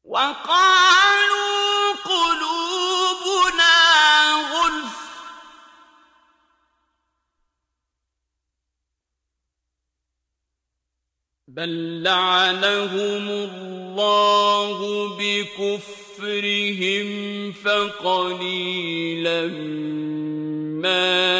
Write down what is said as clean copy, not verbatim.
وقالوا قلوبنا غلف بل لعنهم الله بكفرهم فقليلا ما